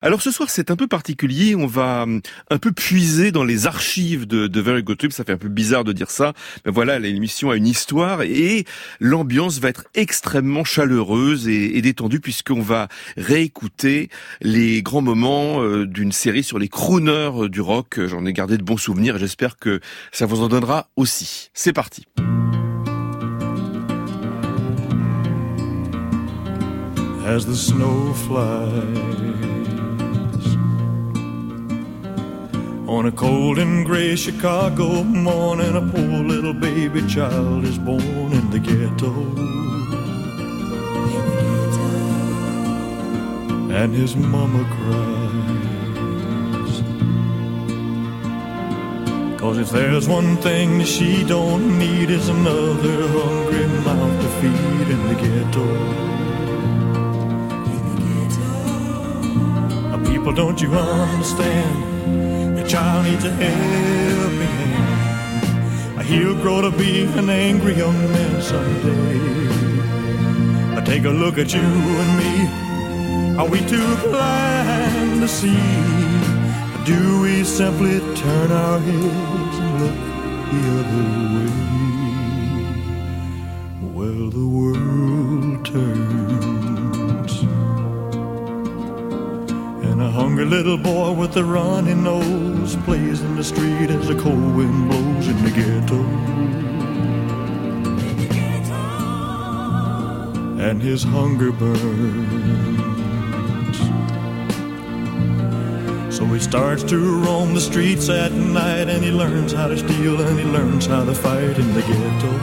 Alors ce soir, c'est un peu particulier, on va un peu puiser dans les archives de Very Good Trip, ça fait un peu bizarre de dire ça, mais voilà, l'émission a une histoire et l'ambiance va être extrêmement chaleureuse et détendue puisqu'on va réécouter les grands moments d'une série sur les crooners du rock. J'en ai gardé de bons souvenirs et j'espère que ça vous en donnera aussi. C'est parti. As the snow flies on a cold and gray Chicago morning, a poor little baby child is born in the ghetto. And his mama cries, 'cause if there's one thing that she don't need is another hungry mouth to feed in the ghetto. People, don't you understand? The child needs a helping hand. He'll grow to be an angry young man someday. Take a look at you and me. Are we too blind to see? Do we simply turn our heads and look the other way? Well, the world turns. A hungry little boy with a runny nose plays in the street as the cold wind blows in the ghetto. And his hunger burns. So he starts to roam the streets at night, and he learns how to steal and he learns how to fight in the ghetto.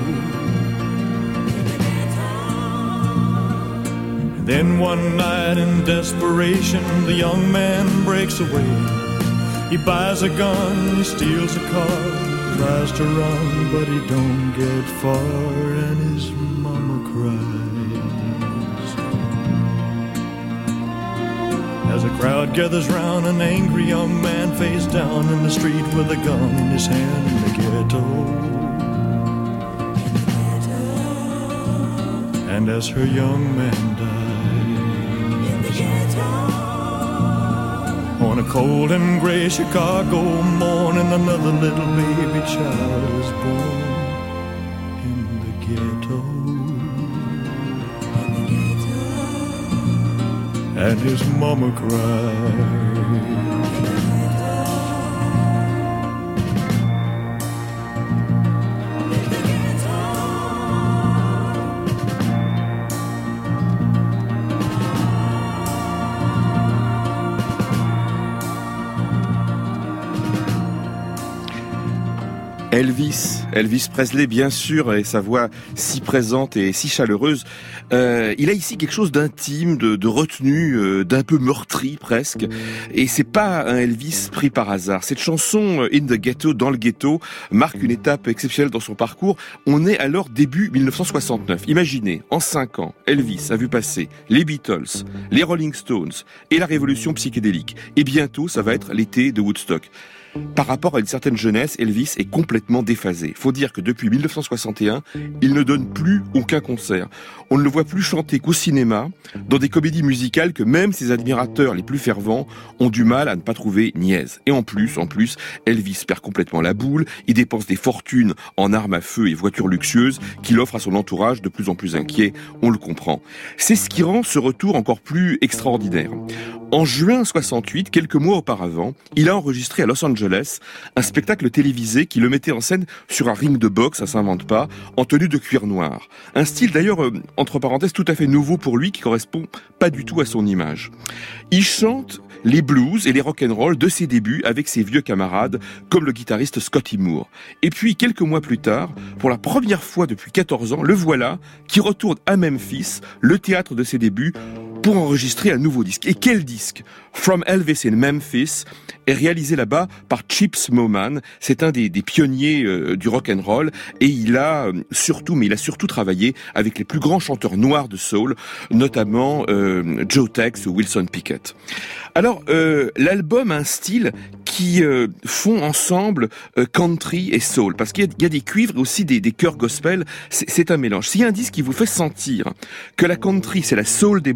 Then one night in desperation, the young man breaks away. He buys a gun, he steals a car, tries to run, but he don't get far, and his mama cries. As a crowd gathers round, an angry young man face down in the street with a gun in his hand in the ghetto. And as her young man dies, on a cold and gray Chicago morning, another little baby child is born in the ghetto. And his mama cries. Elvis Presley, bien sûr, et sa voix si présente et si chaleureuse. Il a ici quelque chose d'intime, de retenu, d'un peu meurtri presque. Et c'est pas un Elvis pris par hasard. Cette chanson In the Ghetto, dans le ghetto, marque une étape exceptionnelle dans son parcours. On est alors début 1969. Imaginez, en 5 ans, Elvis a vu passer les Beatles, les Rolling Stones et la révolution psychédélique. Et bientôt, ça va être l'été de Woodstock. Par rapport à une certaine jeunesse, Elvis est complètement déphasé. Faut dire que depuis 1961, il ne donne plus aucun concert. On ne le voit plus chanter qu'au cinéma, dans des comédies musicales que même ses admirateurs les plus fervents ont du mal à ne pas trouver niaises. Et en plus, Elvis perd complètement la boule, il dépense des fortunes en armes à feu et voitures luxueuses qu'il offre à son entourage de plus en plus inquiet, on le comprend. C'est ce qui rend ce retour encore plus extraordinaire. En juin 68, quelques mois auparavant, il a enregistré à Los Angeles un spectacle télévisé qui le mettait en scène sur un ring de boxe, ça s'invente pas, en tenue de cuir noir. Un style d'ailleurs, entre parenthèses, tout à fait nouveau pour lui, qui correspond pas du tout à son image. Il chante les blues et les rock'n'roll de ses débuts avec ses vieux camarades, comme le guitariste Scotty Moore. Et puis, quelques mois plus tard, pour la première fois depuis 14 ans, le voilà qui retourne à Memphis, le théâtre de ses débuts, pour enregistrer un nouveau disque. Et quel disque ? From Elvis in Memphis est réalisé là-bas par Chips Moman. C'est un des pionniers du rock'n'roll et il a surtout travaillé avec les plus grands chanteurs noirs de soul, notamment Joe Tex ou Wilson Pickett. Alors, l'album a un style qui font ensemble country et soul, parce qu'il y a des cuivres et aussi des chœurs gospel, c'est un mélange. S'il y a un disque qui vous fait sentir que la country c'est la soul des Blancs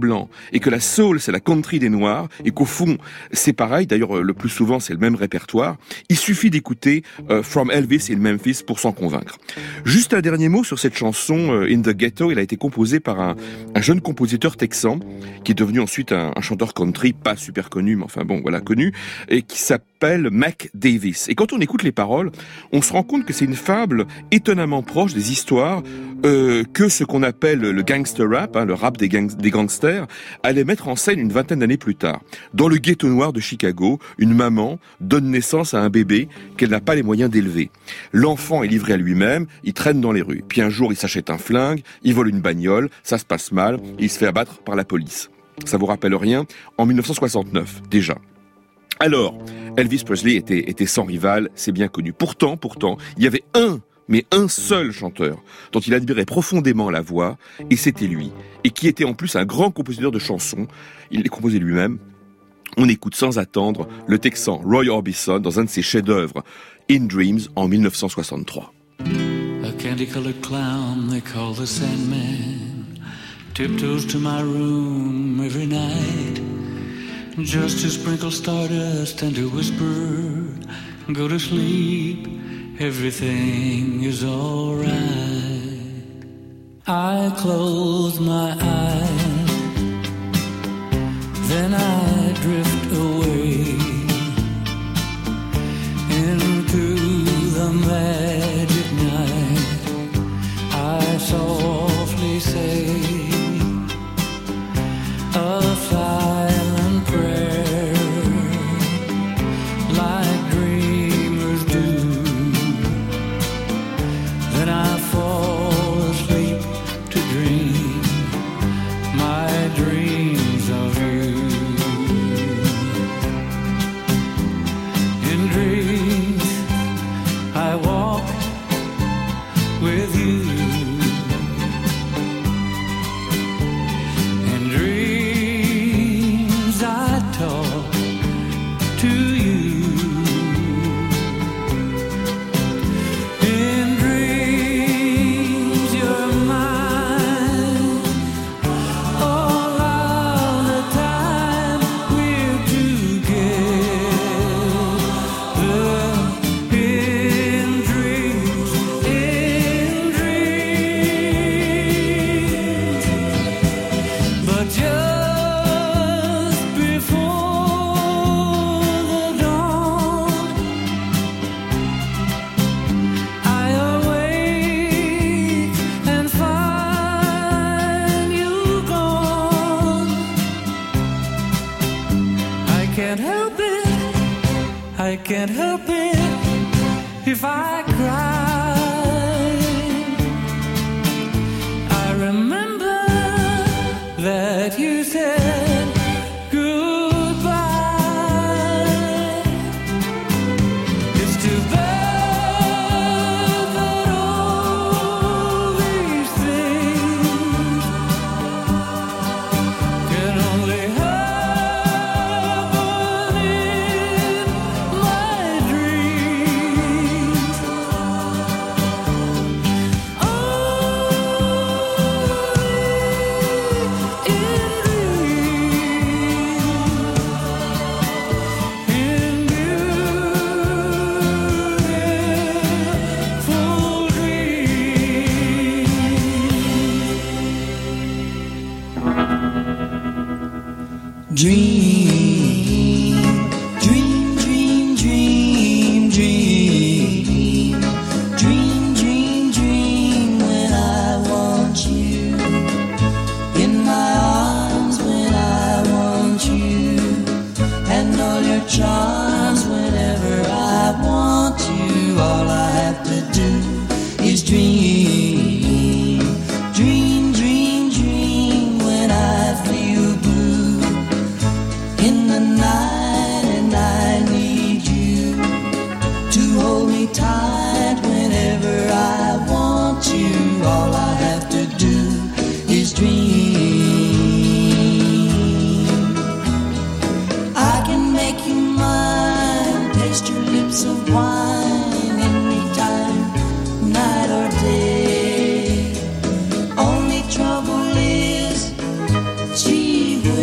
et que la soul c'est la country des noirs et qu'au fond c'est pareil, d'ailleurs le plus souvent c'est le même répertoire, il suffit d'écouter From Elvis in Memphis pour s'en convaincre. Juste un dernier mot sur cette chanson In the Ghetto. Elle a été composée par un jeune compositeur texan qui est devenu ensuite un chanteur country, pas super connu mais enfin bon voilà connu, et qui s'appelle Mac Davis. Et quand on écoute les paroles, on se rend compte que c'est une fable étonnamment proche des histoires que ce qu'on appelle le gangster rap, le rap des gangsters, allait mettre en scène une vingtaine d'années plus tard. Dans le ghetto noir de Chicago, une maman donne naissance à un bébé qu'elle n'a pas les moyens d'élever. L'enfant est livré à lui-même, il traîne dans les rues. Puis un jour, il s'achète un flingue, il vole une bagnole, ça se passe mal, et il se fait abattre par la police. Ça vous rappelle rien? En 1969, déjà. Alors, Elvis Presley était sans rival, c'est bien connu. Pourtant, il y avait un seul chanteur dont il admirait profondément la voix, et c'était lui. Et qui était en plus un grand compositeur de chansons. Il les composait lui-même. On écoute sans attendre le Texan Roy Orbison dans un de ses chefs-d'œuvre, In Dreams, en 1963. A candy-colored clown they call the Sandman tiptoes to my room every night just to sprinkle stardust and to whisper, go to sleep, everything is all right. I close my eyes, then I drift away into the magic night. I softly say a silent prayer like dreamers do. Then I fall asleep to dream my dreams of you. In dreams I walk with you. In dreams I talk to you. In dreams you're mine. All of the time we're together. In dreams, but just before the dawn, I awake and find you gone. I can't help it if I cry. I remember that you said goodbye. It's too bad that all these things can only happen in my dreams. Dream, dream, dream, dream, dream, dream, dream, dream when I want you in my arms, when I want you, and all your charms whenever I want you. All I have to do is dream, dream, dream, dream when I feel blue in the night, and I need you to hold me tight whenever I want you. All I have to do is dream. I can make you mine, taste your lips of wine anytime, night or day. Only trouble is, gee whiz,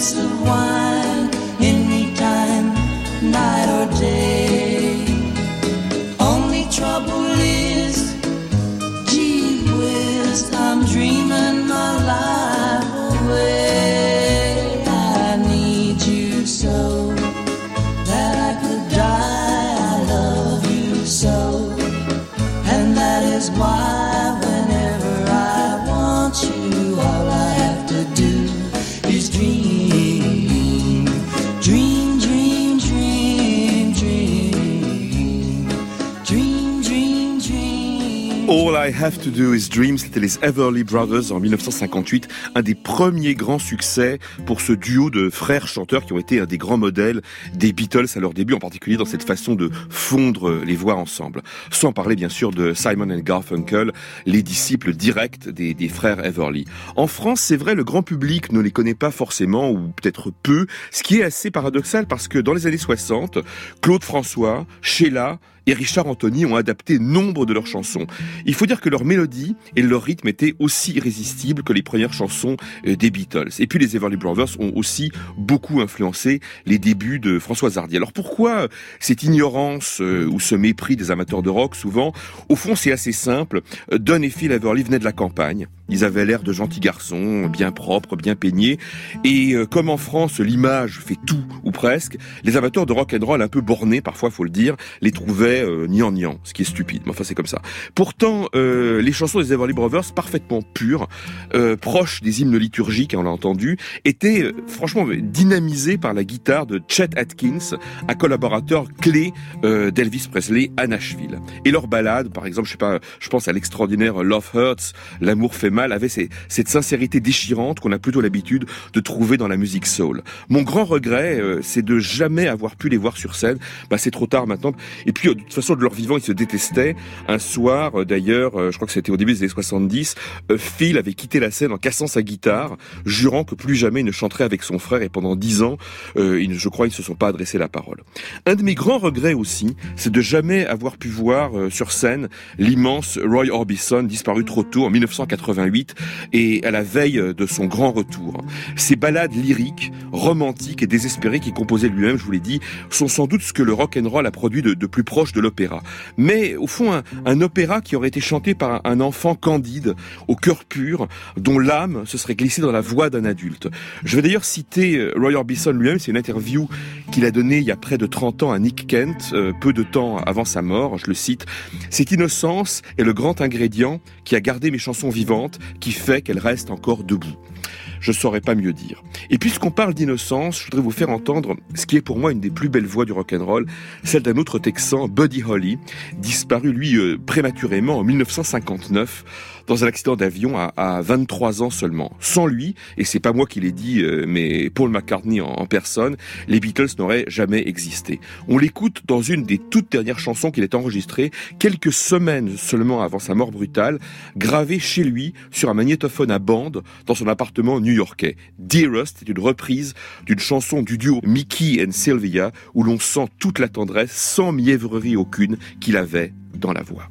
glass of wine anytime, night or day. Only trouble is, gee whiz, I'm dreaming my life away. I need you so that I could die. I love you so, and that is why whenever I want you, all I have to do is dream, dream, dream, dream, dream, dream, dream, dream. All I Have to Do Is Dream, c'était les Everly Brothers en 1958, un des premiers grands succès pour ce duo de frères chanteurs qui ont été un des grands modèles des Beatles à leur début, en particulier dans cette façon de fondre les voix ensemble. Sans parler bien sûr de Simon and Garfunkel, les disciples directs des frères Everly. En France, c'est vrai, le grand public ne les connaît pas forcément, ou peut-être peu, ce qui est assez paradoxal parce que dans les années 60, Claude François, Sheila et Richard Anthony ont adapté nombre de leurs chansons. Il faut dire que leur mélodie et leur rythme étaient aussi irrésistibles que les premières chansons des Beatles. Et puis les Everly Brothers ont aussi beaucoup influencé les débuts de Françoise Hardy. Alors pourquoi cette ignorance ou ce mépris des amateurs de rock souvent? Au fond, c'est assez simple. Don et Phil Everly venaient de la campagne. Ils avaient l'air de gentils garçons, bien propres, bien peignés. Et comme en France, l'image fait tout, ou presque, les amateurs de rock and roll un peu bornés, parfois faut le dire, les trouvaient gnangnan, ce qui est stupide, mais enfin c'est comme ça. Pourtant, les chansons des Everly Brothers, parfaitement pures, proches des hymnes liturgiques, on l'a entendu, étaient franchement dynamisées par la guitare de Chet Atkins, un collaborateur clé d'Elvis Presley à Nashville. Et leurs ballades, par exemple, je pense à l'extraordinaire Love Hurts, L'amour fait mal, avait cette sincérité déchirante qu'on a plutôt l'habitude de trouver dans la musique soul. Mon grand regret, c'est de jamais avoir pu les voir sur scène. C'est trop tard maintenant. Et puis, de toute façon, de leur vivant, ils se détestaient. Un soir, d'ailleurs, je crois que c'était au début des années 70, Phil avait quitté la scène en cassant sa guitare, jurant que plus jamais il ne chanterait avec son frère. Et pendant 10 ans, je crois, ils ne se sont pas adressé la parole. Un de mes grands regrets aussi, c'est de jamais avoir pu voir sur scène l'immense Roy Orbison, disparu trop tôt en 1988, et à la veille de son grand retour. Ces ballades lyriques, romantiques et désespérées qu'il composait lui-même, je vous l'ai dit, sont sans doute ce que le rock and roll a produit de plus proche de l'opéra. Mais au fond, un opéra qui aurait été chanté par un enfant candide, au cœur pur, dont l'âme se serait glissée dans la voix d'un adulte. Je vais d'ailleurs citer Roy Orbison lui-même, c'est une interview qu'il a donnée il y a près de 30 ans à Nick Kent, peu de temps avant sa mort, je le cite. « Cette innocence est le grand ingrédient qui a gardé mes chansons vivantes, qui fait qu'elles restent encore debout. » Je saurais pas mieux dire. Et puisqu'on parle d'innocence, je voudrais vous faire entendre ce qui est pour moi une des plus belles voix du rock'n'roll, celle d'un autre Texan, Buddy Holly, disparu lui prématurément en 1959 dans un accident d'avion à 23 ans seulement. Sans lui, et c'est pas moi qui l'ai dit, mais Paul McCartney en personne, les Beatles n'auraient jamais existé. On l'écoute dans une des toutes dernières chansons qu'il a enregistrées, quelques semaines seulement avant sa mort brutale, gravée chez lui sur un magnétophone à bande dans son appartement new-yorkais. Dearest est une reprise d'une chanson du duo Mickey and Sylvia où l'on sent toute la tendresse sans mièvrerie aucune qu'il avait dans la voix.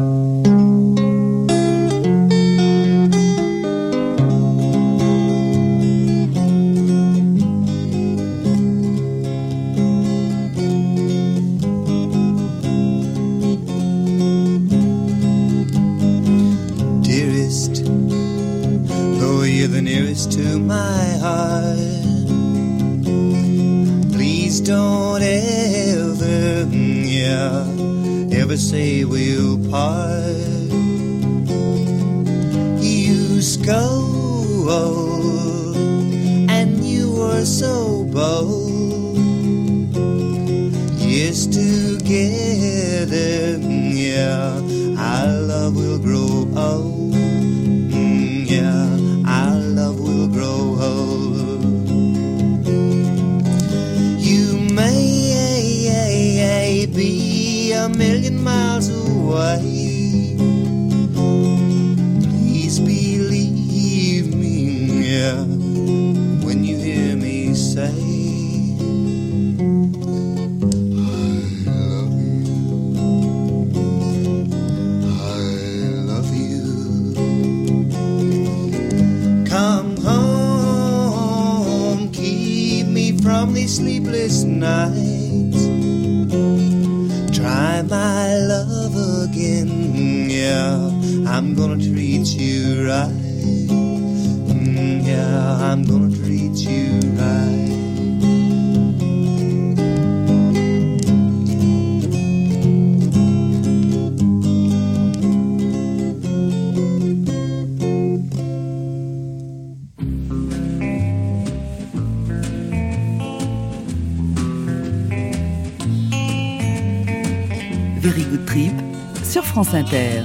To my heart, please don't ever say we'll part. You scold and you were so bold. Yes, together, our love will grow old. Our love will grow old. You may be a million miles away. Please believe me, when you hear me say Come home, keep from these sleepless nights. Try my love again, yeah, I'm gonna treat you right. Yeah, I'm gonna treat you right. Very Good Trip sur France Inter.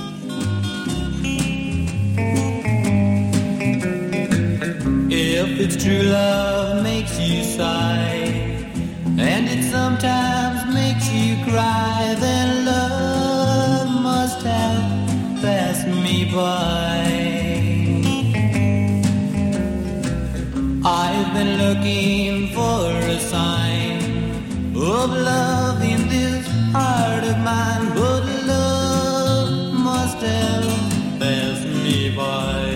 If it's true love makes you sigh, and it sometimes makes you cry, then love must have passed me by. I've been looking for a sign of love in this heart of mine, but love must have passed me by.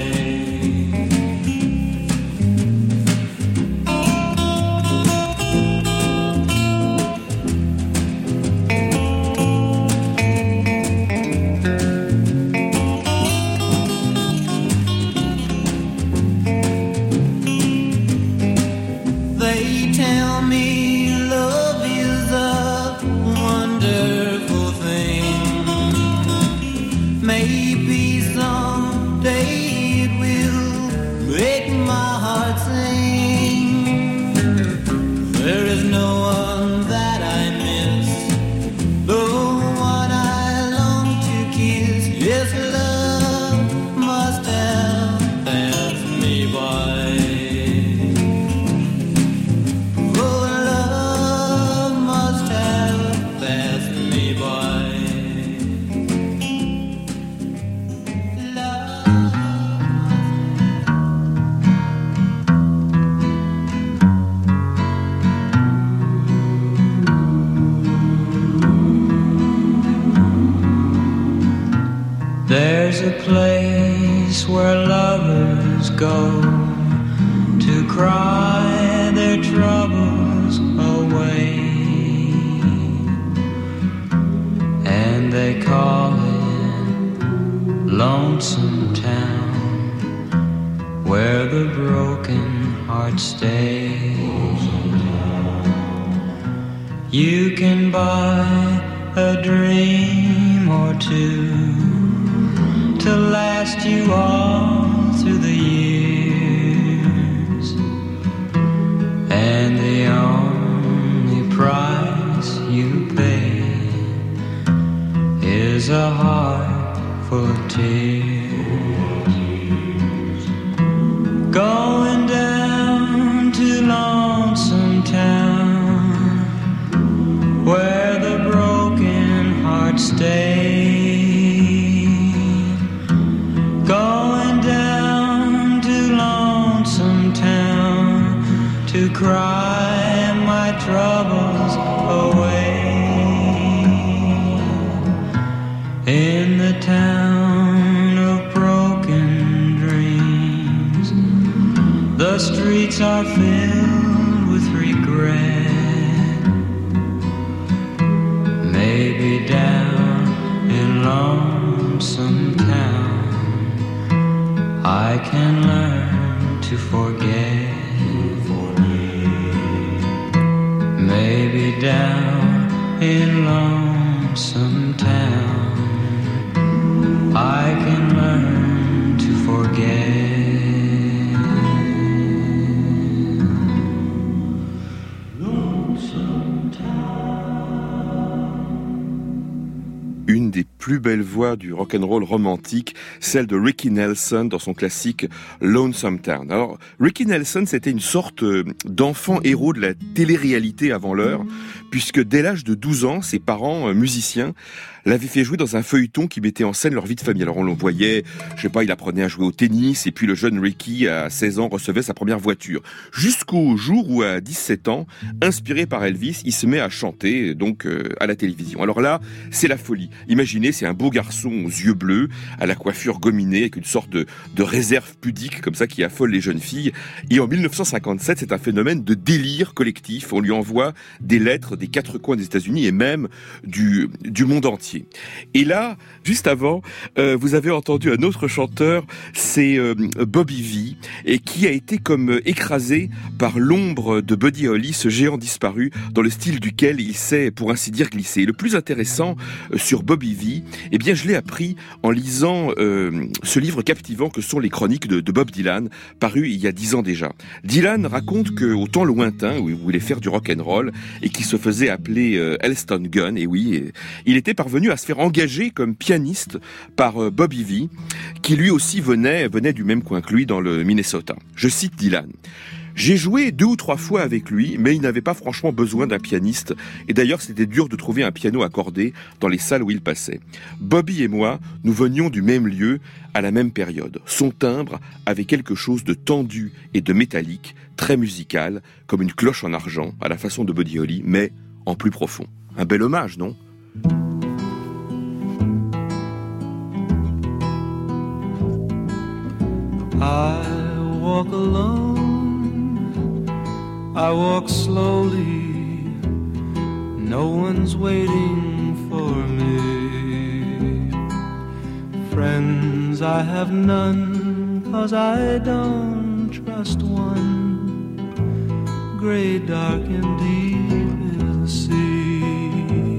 They tell me love is a wonderful thing. Maybe someday it will make my heart sing. There is no one that I miss, the one I long to kiss. Yes, love must have passed me by. There's a place where lovers go to cry their troubles away, and they call it Lonesome Town, where the broken heart stays. You can buy a dream or two to last you all through the years, and the only price you pay is a heart full of tears. Going down to Lonesome Town, where the broken heart stays. Going down to Lonesome Town to cry my troubles away. In the town of broken dreams, the streets are filled with regret. Maybe down in Lonesome Town I can learn to forget. Maybe down in Lonesome Town I can learn to forget. Lonesome Town. Une des plus belles voix du rock'n'roll romantique, celle de Ricky Nelson dans son classique Lonesome Town. Alors, Ricky Nelson, c'était une sorte d'enfant héros de la télé-réalité avant l'heure, puisque dès l'âge de 12 ans, ses parents, musiciens, l'avait fait jouer dans un feuilleton qui mettait en scène leur vie de famille. Alors on le voyait, je sais pas, il apprenait à jouer au tennis, et puis le jeune Ricky, à 16 ans, recevait sa première voiture. Jusqu'au jour où, à 17 ans, inspiré par Elvis, il se met à chanter, donc à la télévision. Alors là, c'est la folie. Imaginez, c'est un beau garçon aux yeux bleus, à la coiffure gominée, avec une sorte de réserve pudique, comme ça, qui affole les jeunes filles. Et en 1957, c'est un phénomène de délire collectif. On lui envoie des lettres des quatre coins des États-Unis et même du monde entier. Et là, juste avant, vous avez entendu un autre chanteur, c'est Bobby Vee, et qui a été comme écrasé par l'ombre de Buddy Holly, ce géant disparu, dans le style duquel il s'est, pour ainsi dire, glissé. Et le plus intéressant sur Bobby Vee, eh bien, je l'ai appris en lisant ce livre captivant que sont les chroniques de Bob Dylan, paru il y a 10 ans déjà. Dylan raconte qu'au temps lointain, où il voulait faire du rock'n'roll, et qui se faisait appeler Elston Gunn, et oui, il était parvenu à se faire engager comme pianiste par Bobby Vee, qui lui aussi venait du même coin que lui dans le Minnesota. Je cite Dylan. J'ai joué 2 ou 3 fois avec lui, mais il n'avait pas franchement besoin d'un pianiste. Et d'ailleurs, c'était dur de trouver un piano accordé dans les salles où il passait. Bobby et moi, nous venions du même lieu à la même période. Son timbre avait quelque chose de tendu et de métallique, très musical, comme une cloche en argent, à la façon de Buddy Holly, mais en plus profond. Un bel hommage, non ? I walk alone, I walk slowly, no one's waiting for me. Friends I have none, 'cause I don't trust one. Great, dark and deep is the sea.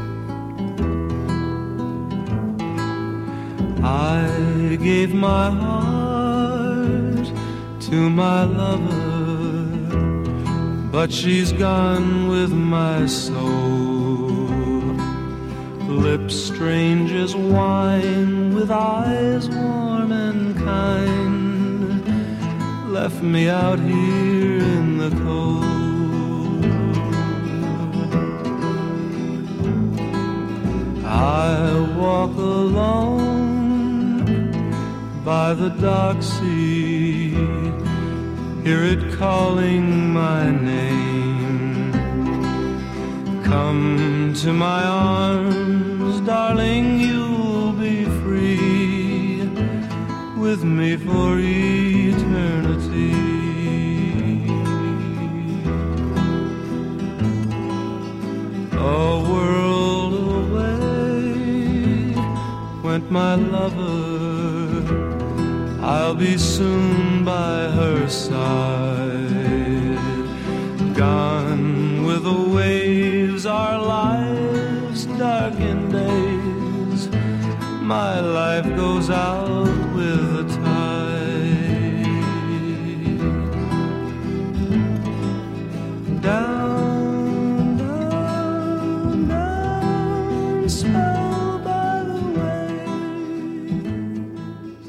I gave my heart to my lover, but she's gone with my soul. Lips strange as wine, with eyes warm and kind, left me out here in the cold. I walk alone by the dark sea, hear it calling my name. Come to my arms, darling, you'll be free, with me for eternity. A world away went my lover, I'll be soon by her side. Gone with the waves, our lives darkened days. My life goes out with the tide. Down, down, down, spelled by the waves.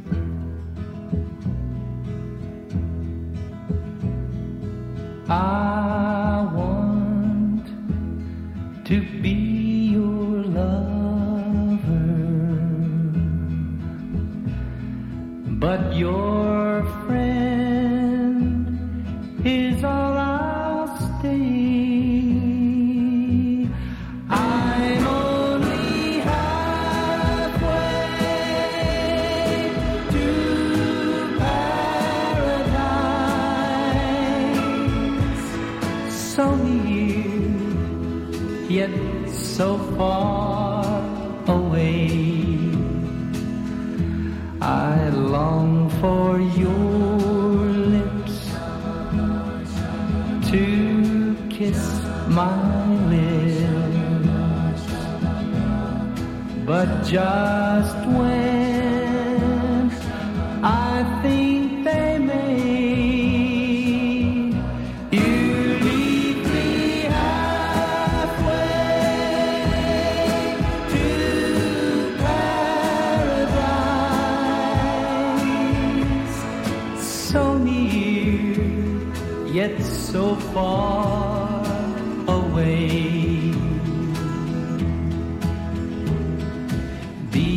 I want to be your lover, but your friend is all I'll stay. I'm only halfway to paradise, so near, yet so far away. I long for your lips to kiss my lips, but just when I think they may, you leave me halfway to paradise, so near, yet so far away.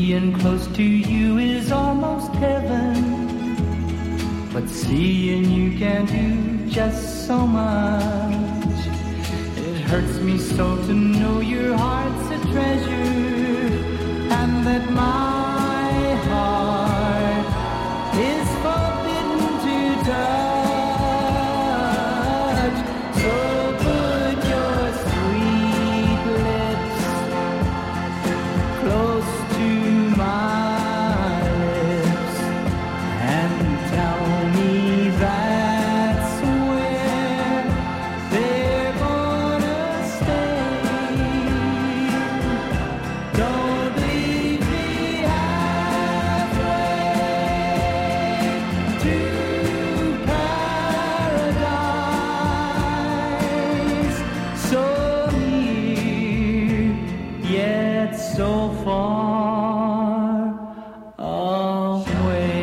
Being close to you is almost heaven, but seeing you can do just so much. It hurts me so to know your heart's a treasure, and that my heart is forbidden to touch. So put your sweet lips close to my lips and tell me that's where they're gonna stay. Don't leave me halfway to paradise. So near, yet so far away.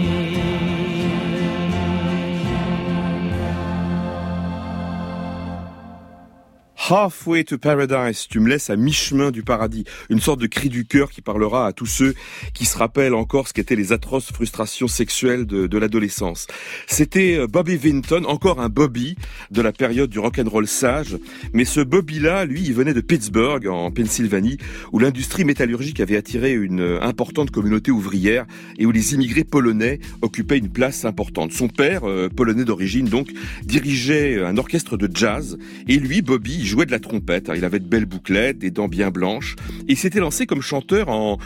Halfway to Paradise, tu me laisses à mi-chemin du paradis. Une sorte de cri du cœur qui parlera à tous ceux qui se rappellent encore ce qu'étaient les atroces frustrations sexuelles de l'adolescence. C'était Bobby Vinton, encore un Bobby de la période du rock'n'roll sage. Mais ce Bobby-là, lui, il venait de Pittsburgh, en Pennsylvanie, où l'industrie métallurgique avait attiré une importante communauté ouvrière et où les immigrés polonais occupaient une place importante. Son père, polonais d'origine donc, dirigeait un orchestre de jazz et lui, Bobby, il jouait de la trompette. Il avait de belles bouclettes, des dents bien blanches et il s'était lancé comme chanteur en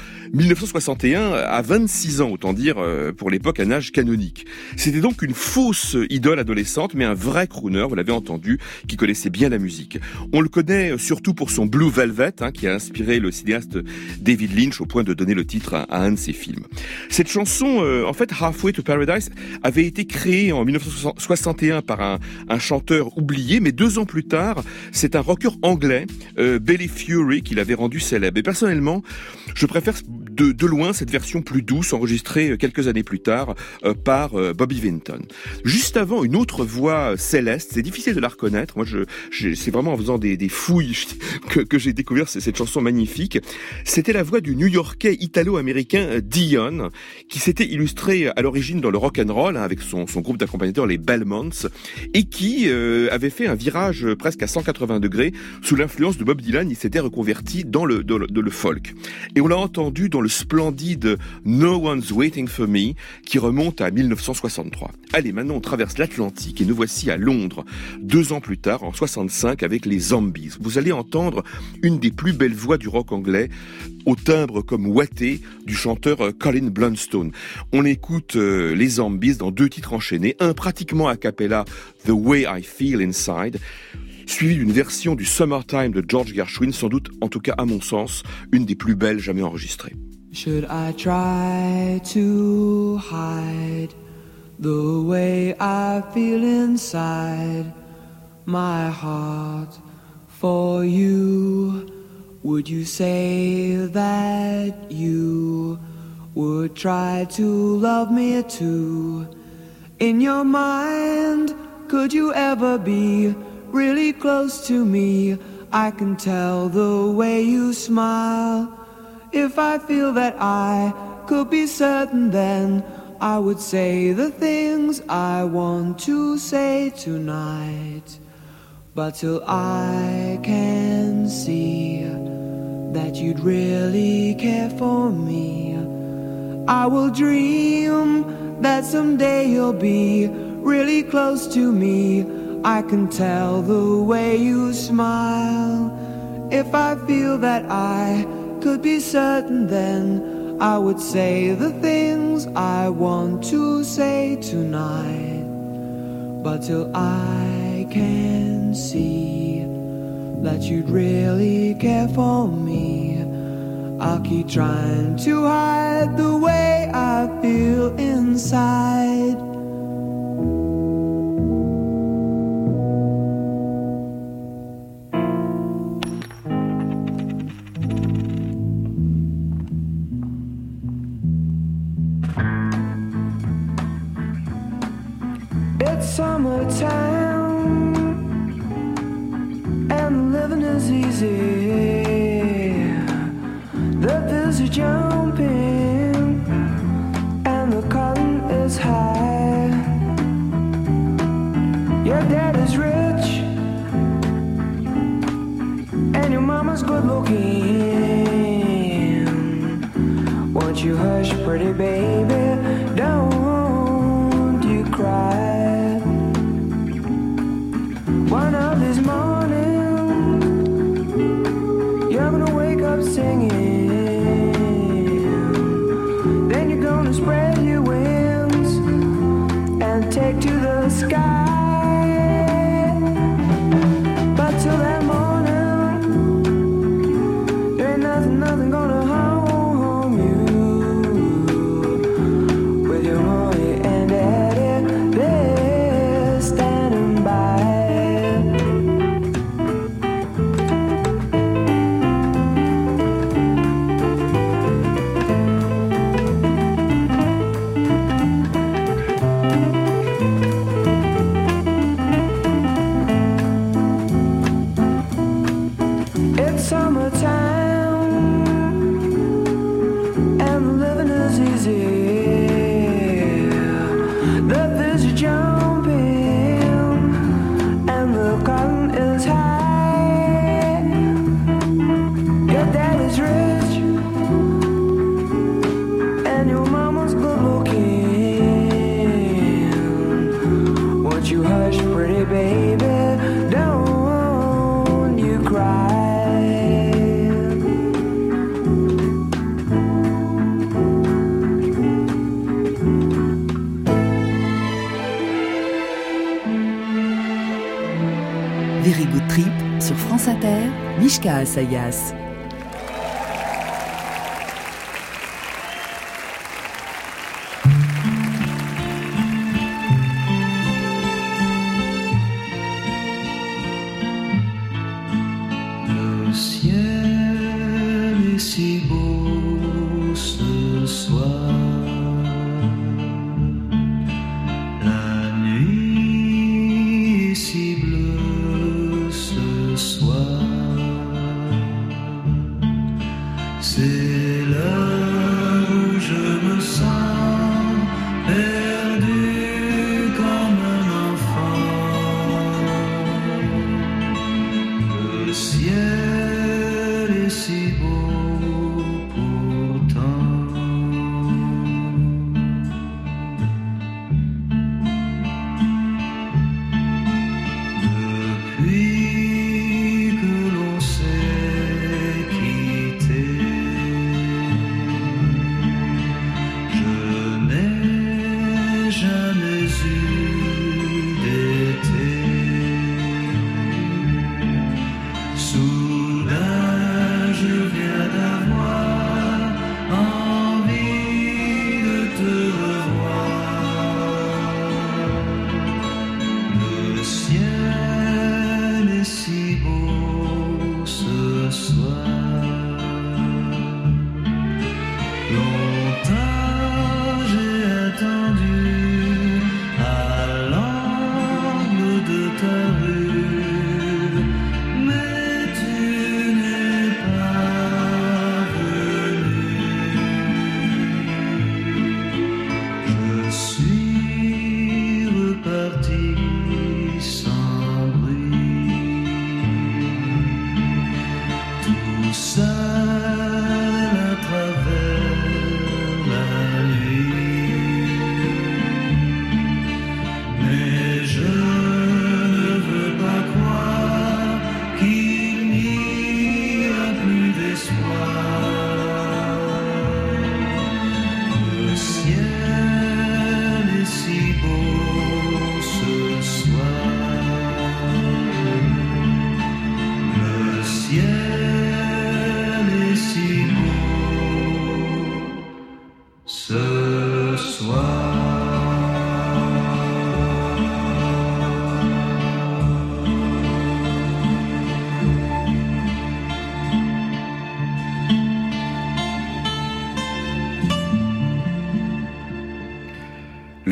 1961 à 26 ans, autant dire pour l'époque un âge canonique. C'était donc une fausse idole adolescente mais un vrai crooner, vous l'avez entendu, qui connaissait bien la musique. On le connaît surtout pour son Blue Velvet qui a inspiré le cinéaste David Lynch au point de donner le titre à un de ses films. Cette chanson, en fait, Halfway to Paradise, avait été créée en 1961 par un chanteur oublié, mais 2 ans plus tard, c'est un rocker anglais, Billy Fury, qui l'avait rendu célèbre. Et personnellement, je préfère de loin cette version plus douce, enregistrée quelques années plus tard par Bobby Vinton. Juste avant, une autre voix céleste, c'est difficile de la reconnaître. Moi, c'est vraiment en faisant des fouilles que j'ai découvert cette chanson magnifique. C'était la voix du New-Yorkais italo-américain Dion, qui s'était illustré à l'origine dans le rock'n'roll avec son groupe d'accompagnateurs, les Belmonts, et qui avait fait un virage presque à 180 degrés sous l'influence de Bob Dylan. Il s'était reconverti dans le folk. Et on l'a entendu dans le splendide No One's Waiting for Me, qui remonte à 1963. Allez, maintenant on traverse l'Atlantique et nous voici à Londres, 2 ans plus tard, en 65, avec les Zombies. Vous allez entendre une des plus belles voix du rock anglais, au timbre comme ouaté, du chanteur Colin Blunstone. On écoute les Zombies dans 2 titres enchaînés, un pratiquement a cappella, The Way I Feel Inside, suivi d'une version du Summertime de George Gershwin, sans doute, en tout cas à mon sens, une des plus belles jamais enregistrées. Should I try to hide the way I feel inside my heart for you? Would you say that you would try to love me too? In your mind, could you ever be really close to me? I can tell the way you smile. If I feel that I could be certain, then I would say the things I want to say tonight. But till I can see that you'd really care for me, I will dream that someday you'll be really close to me. I can tell the way you smile. If I feel that I could be certain, then I would say the things I want to say tonight. But till I can see that you'd really care for me, I'll keep trying to hide the way I feel inside. Summertime and living is easy. The bills are jumping and your mama's good looking. Won't you hush, pretty baby, don't you cry. One of these mornings you're gonna wake up singing. Then you're gonna spread your wings and take to the sky. But till that morning, there ain't nothing gonna harm you. With your mommy and daddy, they're standing by. It's summertime and the living is easy. The fish are jumping and the cotton is high. Your daddy's rich and your mama's good looking. Won't you hush, pretty baby, don't you cry. Very Good Trip sur France Inter, Mishka Asayas. Le ciel est si beau ce soir. La nuit est si bleue ce soir. C'est l'heure où je me sens perdu comme un enfant. Le ciel est si beau pourtant. Depuis que l'on s'est quitté, je n'ai jamais eu d'été. Soudain je viens d'avoir envie de te revoir. Le ciel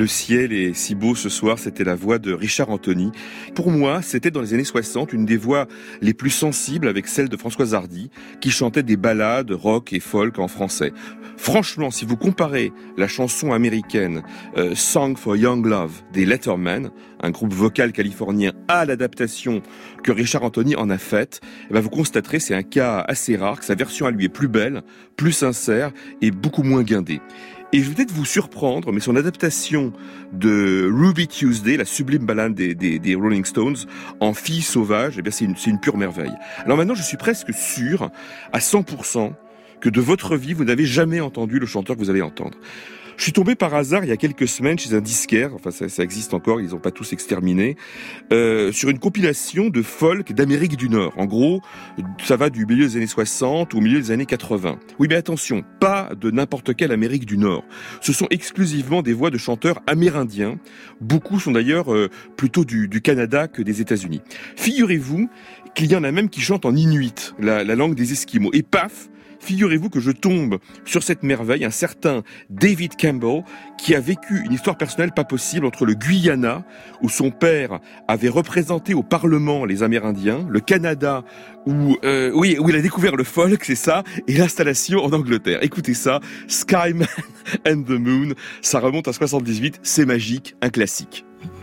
Le ciel est si beau ce soir, c'était la voix de Richard Anthony. Pour moi, c'était dans les années 60 une des voix les plus sensibles avec celle de Françoise Hardy, qui chantait des ballades rock et folk en français. Franchement, si vous comparez la chanson américaine Song for Young Love des Letterman, un groupe vocal californien, à l'adaptation que Richard Anthony en a faite, vous constaterez, c'est un cas assez rare, que sa version à lui est plus belle, plus sincère et beaucoup moins guindée. Et je vais peut-être vous surprendre, mais son adaptation de Ruby Tuesday, la sublime ballade des Rolling Stones, en fille sauvage, c'est une pure merveille. Alors maintenant, je suis presque sûr, à 100%, que de votre vie, vous n'avez jamais entendu le chanteur que vous allez entendre. Je suis tombé par hasard il y a quelques semaines chez un disquaire, enfin ça existe encore, ils n'ont pas tous exterminé, sur une compilation de folk d'Amérique du Nord. En gros, ça va du milieu des années 60 au milieu des années 80. Oui, mais attention, pas de n'importe quelle Amérique du Nord. Ce sont exclusivement des voix de chanteurs amérindiens. Beaucoup sont d'ailleurs plutôt du Canada que des États-Unis. Figurez-vous qu'il y en a même qui chantent en inuit, la langue des Esquimaux. Et paf, figurez-vous que je tombe sur cette merveille, un certain David Campbell, qui a vécu une histoire personnelle pas possible entre le Guyana, où son père avait représenté au Parlement les Amérindiens, le Canada, où il a découvert le folk, c'est ça, et l'installation en Angleterre. Écoutez ça, Skyman and the Moon, ça remonte à 78, c'est magique, un classique.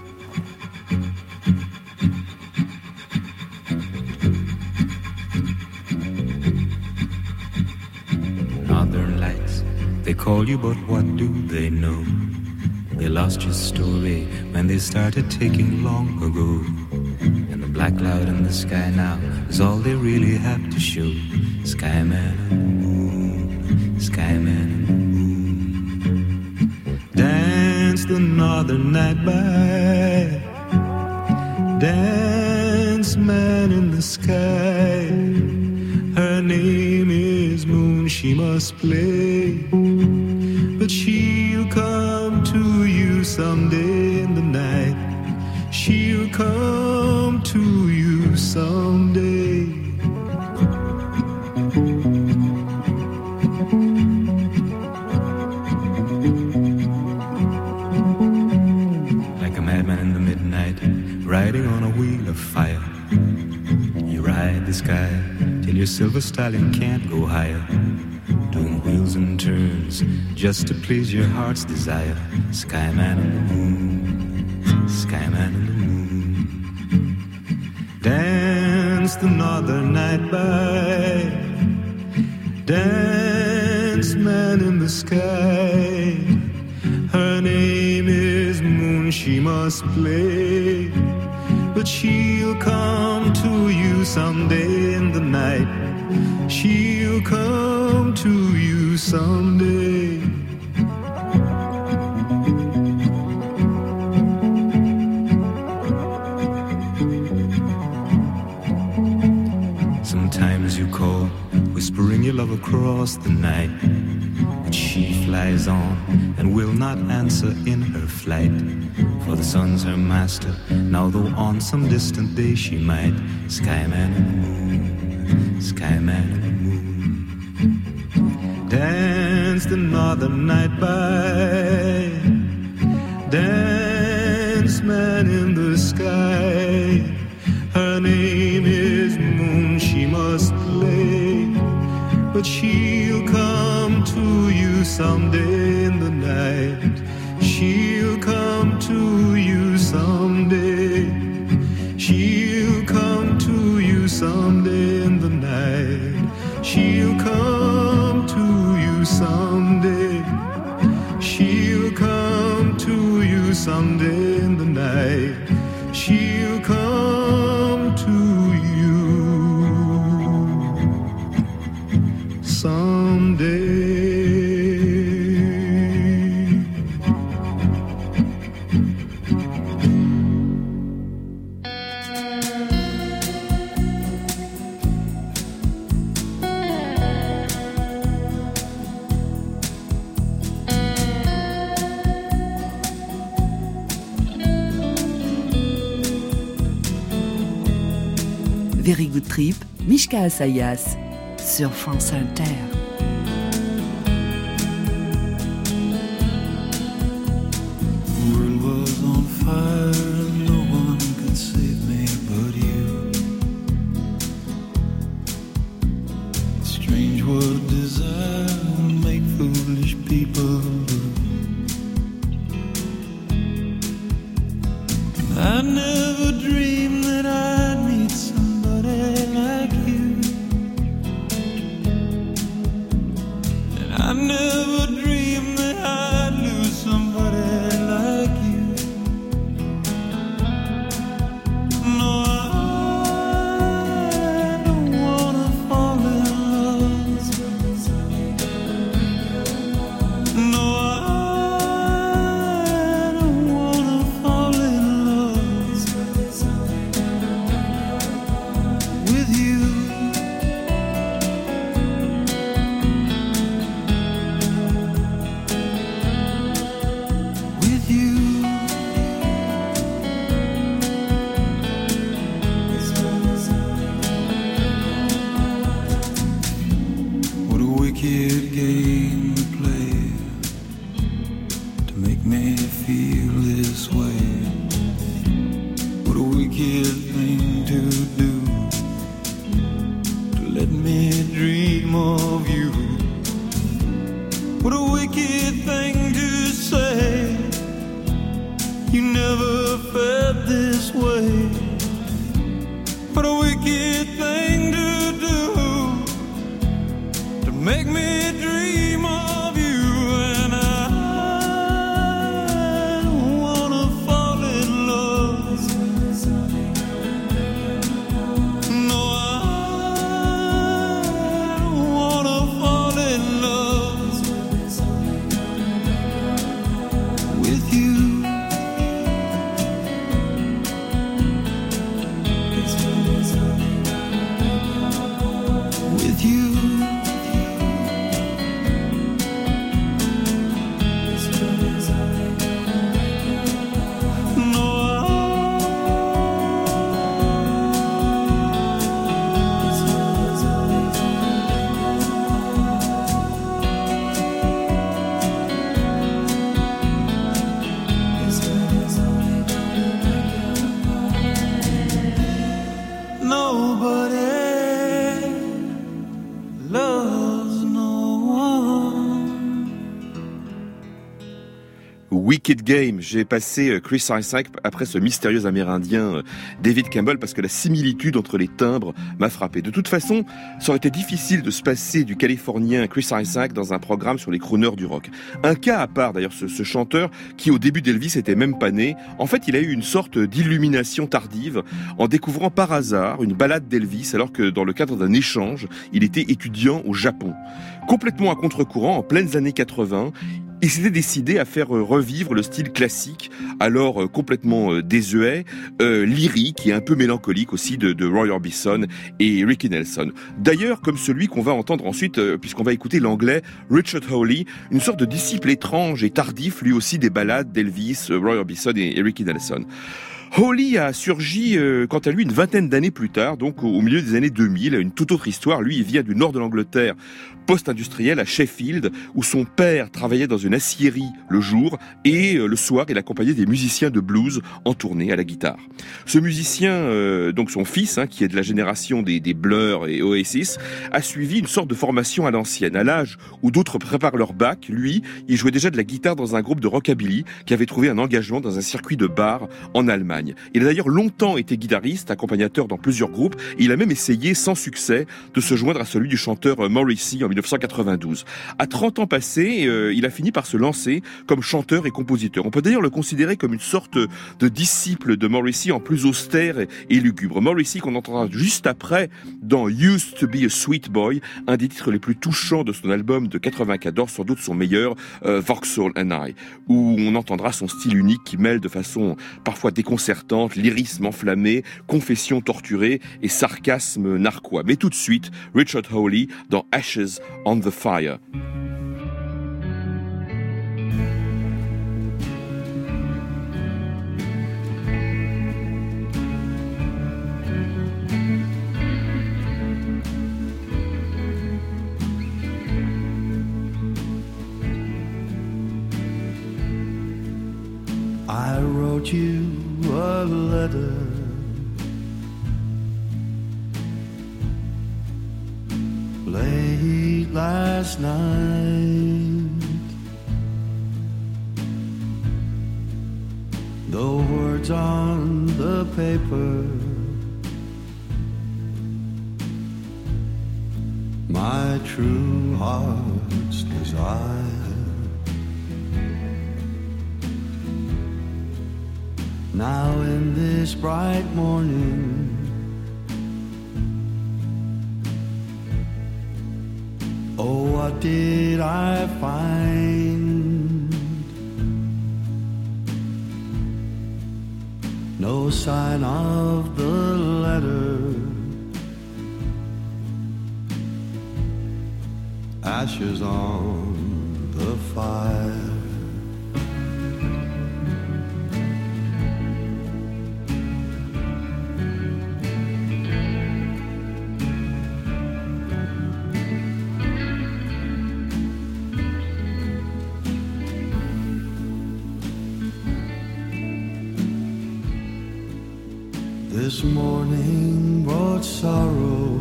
Northern Lights, they call you, but what do they know? They lost your story when they started taking long ago. And the black cloud in the sky now is all they really have to show. Skyman and the moon, Skyman and the moon. Dance the northern night by, dance man in the sky. Her name is Moon, she must play, but she'll come to you someday in the night. She'll come to you someday. Like a madman in the midnight, riding on a wheel of fire. You ride the sky till your silver stallion can't go higher, doing wheels and turns just to please your heart's desire. Skyman and the moon, Skyman and the moon. Dance the northern night by, dance man in the sky. Her name is Moon, she must play, but she'll come to you someday in the night. She'll come to you someday. Sometimes you call, whispering your love across the night, but she flies on and will not answer in her flight. For the sun's her master, now though on some distant day she might. Skyman and the moon, Skyman and the moon. Dance the northern night by, dance man in the sky. Her name is Moon, she must play, but she'll come to you someday in the night. She'll come to you someday. She'll come to you someday in the night. She'll come to you someday. She'll come to you someday in the night. She'll come to you someday. Very Good Trip, Mishka Asayas, sur France Inter. What a wicked thing to do, to make me dream of you. And I don't wanna fall in love. No, I don't wanna fall in love with you. Wicked Game, j'ai passé Chris Isaak après ce mystérieux amérindien David Campbell parce que la similitude entre les timbres m'a frappé. De toute façon, ça aurait été difficile de se passer du californien Chris Isaak dans un programme sur les crooners du rock. Un cas à part d'ailleurs, ce chanteur qui au début d'Elvis était même pas né. En fait, il a eu une sorte d'illumination tardive en découvrant par hasard une ballade d'Elvis alors que dans le cadre d'un échange, il était étudiant au Japon. Complètement à contre-courant, en pleines années 80, il s'était décidé à faire revivre le style classique, alors complètement désuet, lyrique et un peu mélancolique aussi de Roy Orbison et Ricky Nelson. D'ailleurs, comme celui qu'on va entendre ensuite, puisqu'on va écouter l'anglais Richard Hawley, une sorte de disciple étrange et tardif, lui aussi des ballades d'Elvis, Roy Orbison et Ricky Nelson. Hawley a surgi, quant à lui, une vingtaine d'années plus tard, donc au milieu des années 2000, une toute autre histoire. Lui, il vient du nord de l'Angleterre, post-industriel à Sheffield, où son père travaillait dans une aciérie le jour, et le soir, il accompagnait des musiciens de blues en tournée à la guitare. Ce musicien, donc son fils, qui est de la génération des Blur et Oasis, a suivi une sorte de formation à l'ancienne. À l'âge où d'autres préparent leur bac, lui, il jouait déjà de la guitare dans un groupe de rockabilly qui avait trouvé un engagement dans un circuit de bars en Allemagne. Il a d'ailleurs longtemps été guitariste, accompagnateur dans plusieurs groupes, et il a même essayé, sans succès, de se joindre à celui du chanteur Morrissey en 1992. À 30 ans passés, il a fini par se lancer comme chanteur et compositeur. On peut d'ailleurs le considérer comme une sorte de disciple de Morrissey en plus austère et lugubre. Morrissey qu'on entendra juste après dans Used to be a Sweet Boy, un des titres les plus touchants de son album de 94, sans doute son meilleur, Vauxhall and I, où on entendra son style unique qui mêle de façon parfois déconcertante lyrisme enflammé, confession torturée et sarcasme narquois. Mais tout de suite, Richard Hawley dans Ashes on the Fire. I wrote you a letter late last night. The words on the paper, my true heart's desire. Now in this bright morning, oh, what did I find? No sign of the letter, ashes on the fire. This morning brought sorrow.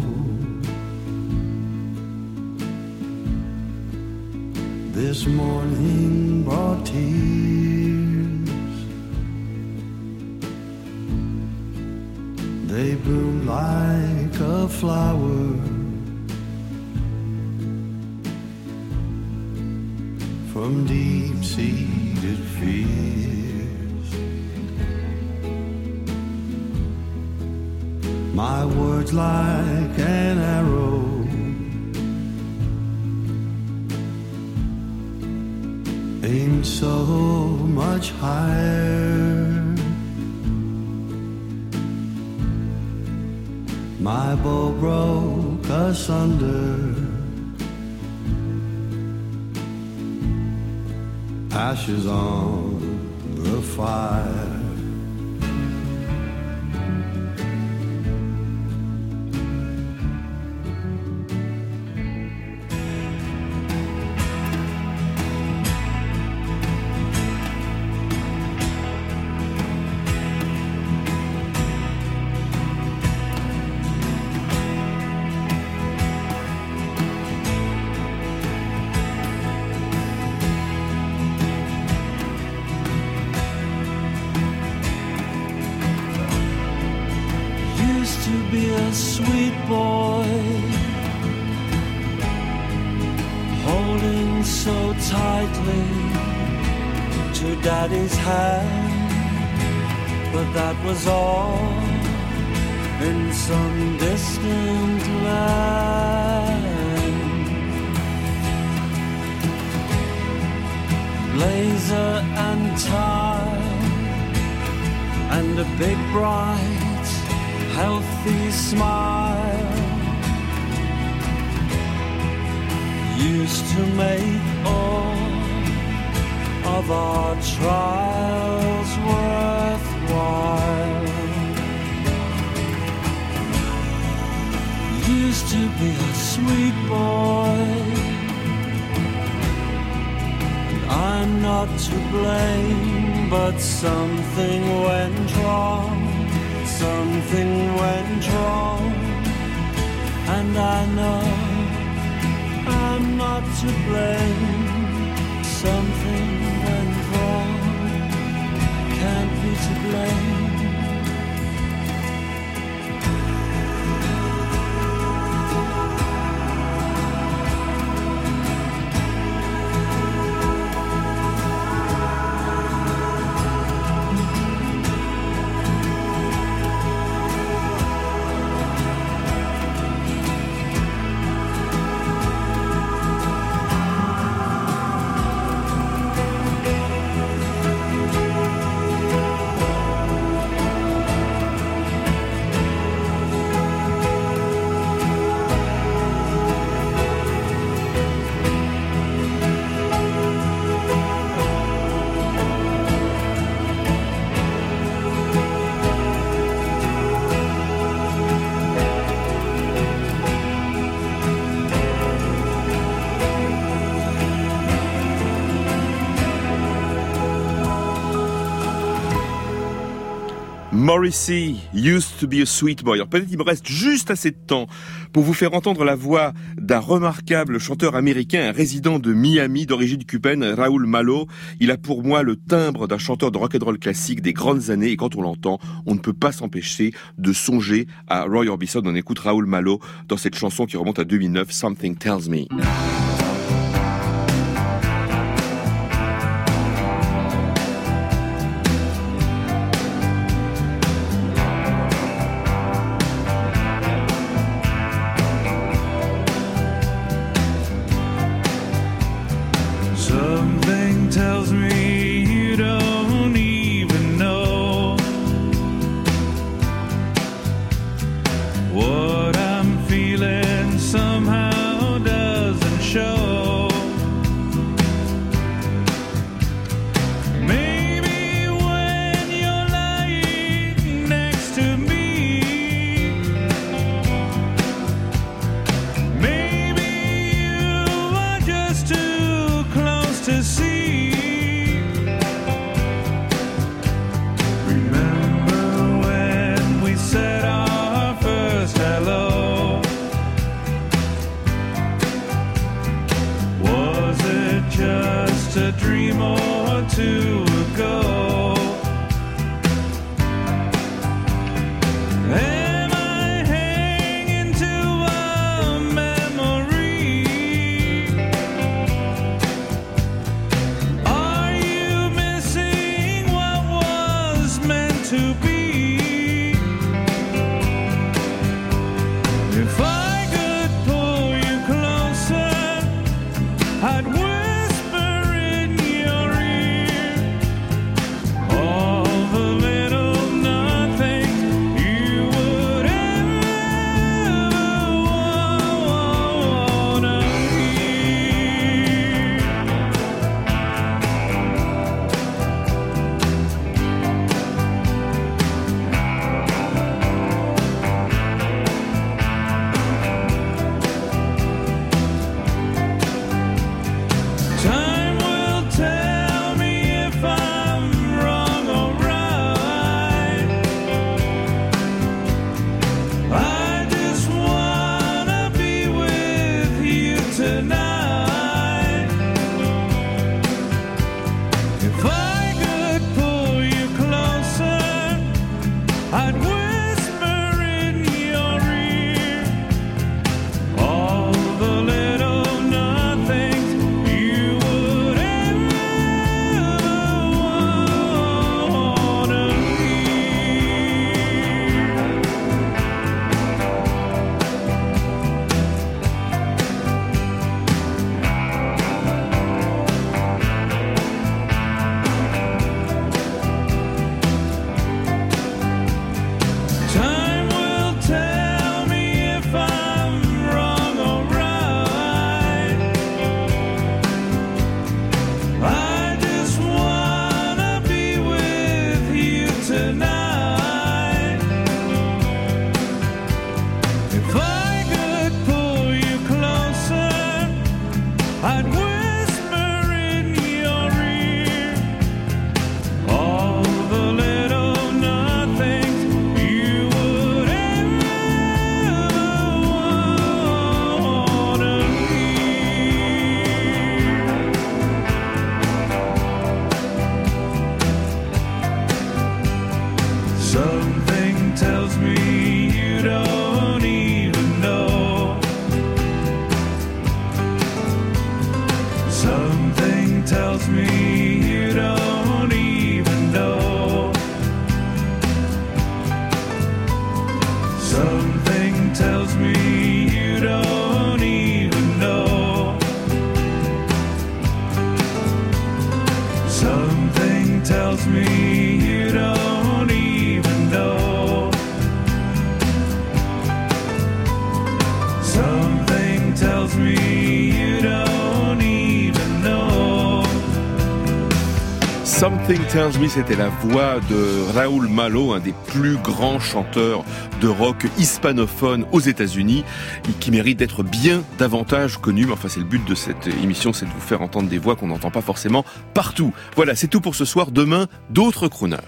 This morning brought tears. they bloom like a flower from deep-seated fears. My words like an arrow aim so much higher. My bow broke asunder, ashes on the fire. Be a sweet boy, holding so tightly to Daddy's hand, but that was all in some distant land. Blazer and tie and a big bright healthy smile used to make all of our trials worthwhile. Used to be a sweet boy, and I'm not to blame, but something went wrong. Something went wrong, and I know I'm not to blame. Something went wrong, can't be to blame. Morrissey, Used to be a Sweet Boy. Alors peut-être il me reste juste assez de temps pour vous faire entendre la voix d'un remarquable chanteur américain, un résident de Miami d'origine cubaine, Raúl Malo. Il a pour moi le timbre d'un chanteur de rock'n'roll classique des grandes années, et quand on l'entend, on ne peut pas s'empêcher de songer à Roy Orbison. On écoute Raúl Malo dans cette chanson qui remonte à 2009, Something Tells Me. Something tells me you don't even know what I'm feeling. Somehow doesn't Something tells me you don't even know. Something tells me you don't even know. Something tells me you don't even know. Something Tells Me, c'était la voix de Raúl Malo, un des plus grands chanteurs de rock hispanophone aux États-Unis, qui mérite d'être bien davantage connu. Mais enfin, c'est le but de cette émission, c'est de vous faire entendre des voix qu'on n'entend pas forcément partout. Voilà, c'est tout pour ce soir. Demain, d'autres crooners.